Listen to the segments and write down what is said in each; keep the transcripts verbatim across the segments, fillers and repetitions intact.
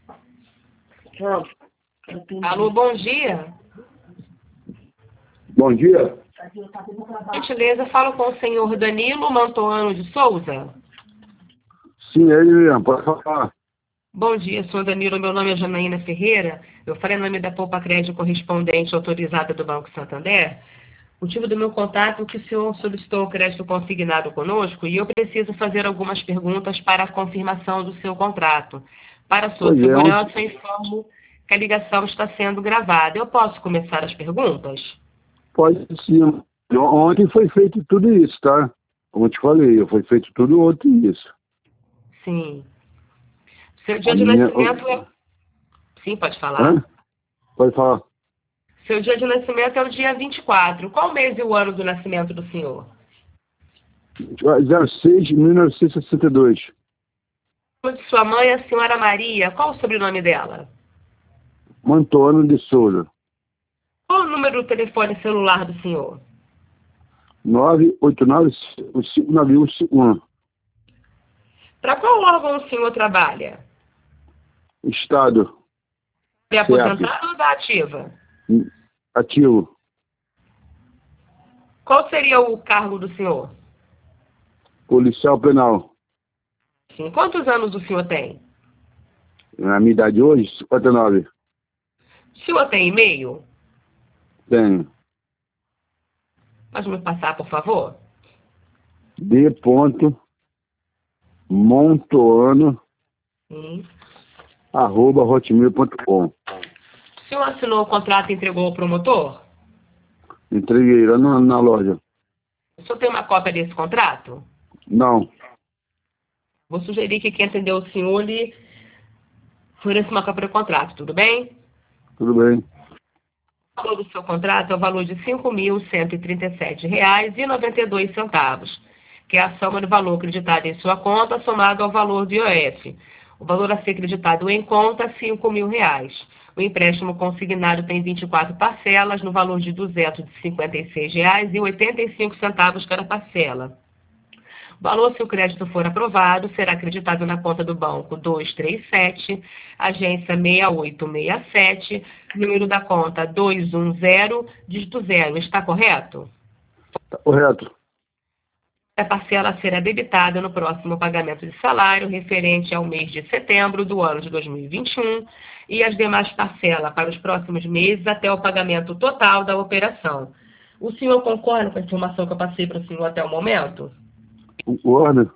Alô, bom dia. Bom dia. Por gentileza, falo com o senhor Danilo Mantoano de Souza. Sim, é ele mesmo, pode falar. Bom dia, senhor Danilo. Meu nome é Janaína Ferreira. Eu falei em nome da Poupa Crédito Correspondente autorizada do Banco Santander. O motivo do meu contato é que o senhor solicitou o crédito consignado conosco e eu preciso fazer algumas perguntas para a confirmação do seu contrato. Para a sua Pois é, segurança, ontem, eu informo que a ligação está sendo gravada. Eu posso começar as perguntas? pode sim. Ontem foi feito tudo isso, tá? Como eu te falei, foi feito tudo ontem isso. Sim. Seu A dia de minha... nascimento é... Sim, pode falar. Hã? Pode falar. Seu dia de nascimento é o dia vinte e quatro. Qual mês e o ano do nascimento do senhor? zero seis de mil novecentos e sessenta e dois. O nome de sua mãe é a senhora Maria. Qual o sobrenome dela? Mantoano de Souza. Qual o número do telefone celular do senhor? nove oito nove cinco nove um cinco um. Para qual órgão o senhor trabalha? Estado. É C E P. aposentado ou da ativa? Ativo. Qual seria o cargo do senhor? Policial penal. Sim. Quantos anos o senhor tem? A minha idade hoje, cinquenta e nove. O senhor tem e-mail? Tenho. Pode me passar, por favor? D. Montoano, Sim. arroba hotmail ponto com. O senhor assinou o contrato e entregou ao promotor? Entreguei lá na, na loja. O senhor tem uma cópia desse contrato? Não. Vou sugerir que quem atendeu o senhor lhe forneça uma cópia do contrato, tudo bem? Tudo bem. O valor do seu contrato é o valor de cinco mil cento e trinta e sete reais e noventa e dois centavos, que é a soma do valor acreditado em sua conta somado ao valor do I O F. O valor a ser acreditado em conta é cinco mil reais. O empréstimo consignado tem vinte e quatro parcelas no valor de duzentos e cinquenta e seis reais e oitenta e cinco centavos cada parcela. O valor, se o crédito for aprovado, será acreditado na conta do banco duzentos e trinta e sete, agência seis oito seis sete, número da conta duzentos e dez, dígito zero. Está correto? Tá correto. A parcela será debitada no próximo pagamento de salário referente ao mês de setembro do ano de dois mil e vinte e um e as demais parcelas para os próximos meses até o pagamento total da operação. O senhor concorda com a informação que eu passei para o senhor até o momento? Concordo.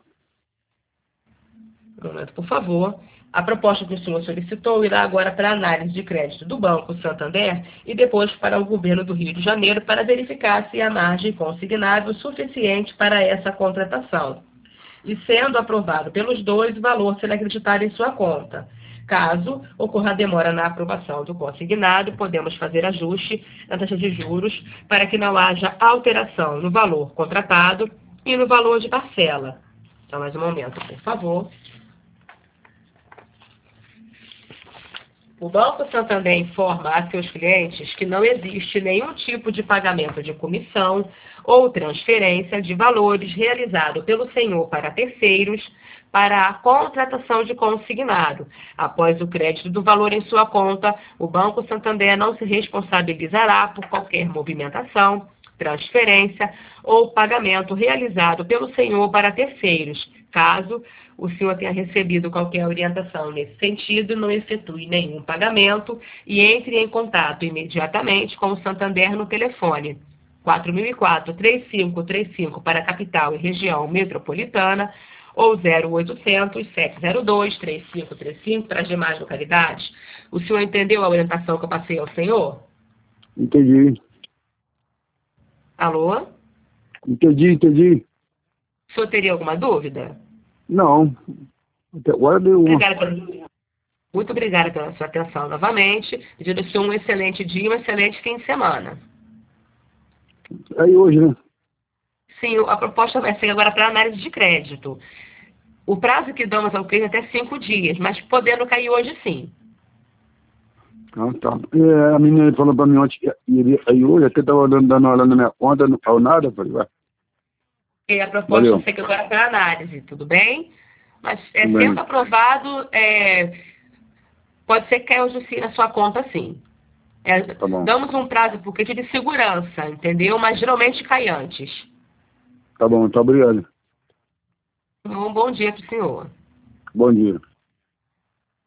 Um momento, por favor. A proposta que o senhor solicitou irá agora para a análise de crédito do Banco Santander e depois para o governo do Rio de Janeiro para verificar se há margem consignável suficiente para essa contratação. E sendo aprovado pelos dois, o valor será acreditado em sua conta. Caso ocorra demora na aprovação do consignado, podemos fazer ajuste na taxa de juros para que não haja alteração no valor contratado e no valor de parcela. Então, mais um momento, por favor. O Banco Santander informa a seus clientes que não existe nenhum tipo de pagamento de comissão ou transferência de valores realizado pelo senhor para terceiros para a contratação de consignado. Após o crédito do valor em sua conta, o Banco Santander não se responsabilizará por qualquer movimentação, transferência ou pagamento realizado pelo senhor para terceiros, caso o senhor tenha recebido qualquer orientação nesse sentido, não efetue nenhum pagamento e entre em contato imediatamente com o Santander no telefone quatro mil e quatro, três cinco três cinco para a capital e região metropolitana ou zero oitocentos, sete zero dois, três cinco três cinco para as demais localidades. O senhor entendeu a orientação que eu passei ao senhor? Entendi. Alô? Entendi, entendi. O senhor teria alguma dúvida? Não. Até agora deu uma. Obrigada pela... Muito obrigada pela sua atenção novamente. Desejo ao senhor um excelente dia e um excelente fim de semana. Aí hoje, né? Sim, a proposta vai ser agora para análise de crédito. O prazo que damos ao cliente é até cinco dias, mas podendo cair hoje sim. Ah, tá. É, a menina falou pra mim ontem que iria aí hoje, até tava dando, dando uma olhada na minha conta, não falou nada, eu falei, vai. E a proposta Valeu. vai ser agora para análise, tudo bem? Mas é Tudo bem. sendo aprovado, é... pode ser que caia hoje sim na sua conta, sim. É, Tá bom. damos um prazo por quê de segurança, entendeu? Mas geralmente cai antes. Tá bom, muito obrigado. Um bom dia para o senhor. Bom dia.